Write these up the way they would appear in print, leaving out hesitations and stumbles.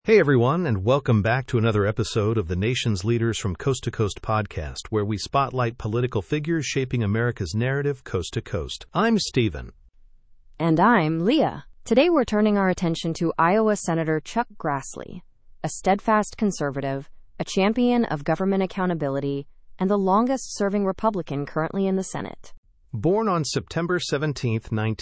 Hey everyone, and welcome back to another episode of the Nation's Leaders from Coast to Coast podcast, where we spotlight political figures shaping America's narrative coast to coast. I'm Stephen. And I'm Leah. Today we're turning our attention to Iowa Senator Chuck Grassley, a steadfast conservative, a champion of government accountability, and the longest-serving Republican currently in the Senate. Born on September 17,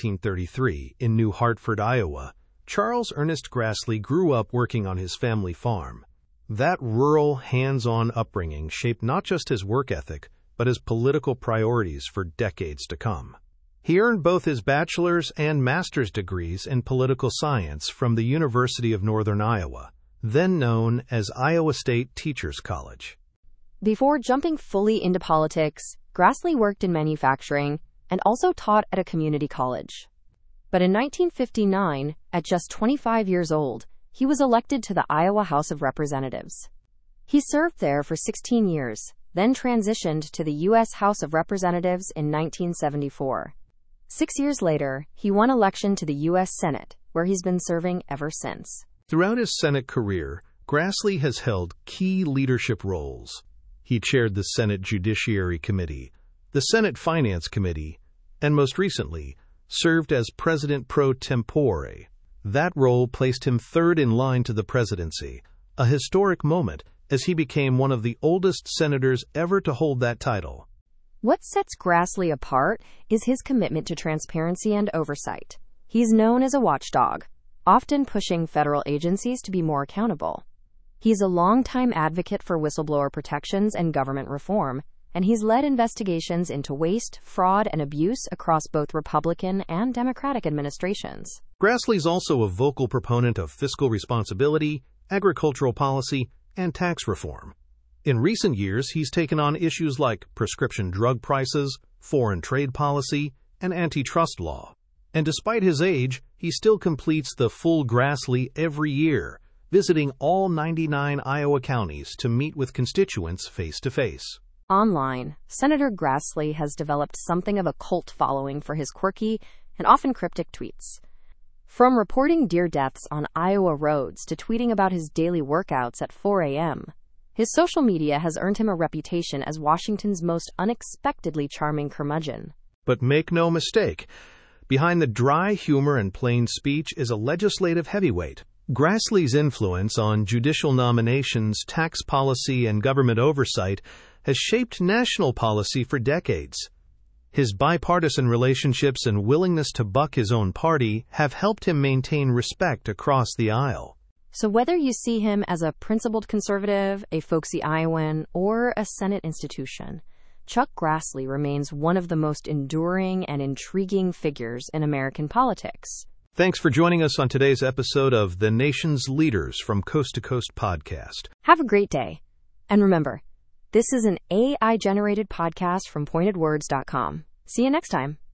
1933, in New Hartford, Iowa, Charles Ernest Grassley grew up working on his family farm. That rural, hands-on upbringing shaped not just his work ethic, but his political priorities for decades to come. He earned both his bachelor's and master's degrees in political science from the University of Northern Iowa, then known as Iowa State Teachers College. Before jumping fully into politics, Grassley worked in manufacturing and also taught at a community college. But in 1959, at just 25 years old, he was elected to the Iowa House of Representatives. He served there for 16 years, then transitioned to the U.S. House of Representatives in 1974. 6 years later, he won election to the U.S. Senate, where he's been serving ever since. Throughout his Senate career, Grassley has held key leadership roles. He chaired the Senate Judiciary Committee, the Senate Finance Committee, and most recently, served as president pro tempore. That role placed him third in line to the presidency, a historic moment as he became one of the oldest senators ever to hold that title. What sets Grassley apart is his commitment to transparency and oversight. He's known as a watchdog, often pushing federal agencies to be more accountable. He's a longtime advocate for whistleblower protections and government reform, and he's led investigations into waste, fraud, and abuse across both Republican and Democratic administrations. Grassley's also a vocal proponent of fiscal responsibility, agricultural policy, and tax reform. In recent years, he's taken on issues like prescription drug prices, foreign trade policy, and antitrust law. And despite his age, he still completes the full Grassley every year, visiting all 99 Iowa counties to meet with constituents face-to-face. Online, Senator Grassley has developed something of a cult following for his quirky and often cryptic tweets. From reporting deer deaths on Iowa roads to tweeting about his daily workouts at 4 a.m., his social media has earned him a reputation as Washington's most unexpectedly charming curmudgeon. But make no mistake, behind the dry humor and plain speech is a legislative heavyweight. Grassley's influence on judicial nominations, tax policy, and government oversight has shaped national policy for decades. His bipartisan relationships and willingness to buck his own party have helped him maintain respect across the aisle. So whether you see him as a principled conservative, a folksy Iowan, or a Senate institution, Chuck Grassley remains one of the most enduring and intriguing figures in American politics. Thanks for joining us on today's episode of the Nation's Leaders from Coast to Coast podcast. Have a great day. And remember, this is an AI-generated podcast from pointedwords.com. See you next time.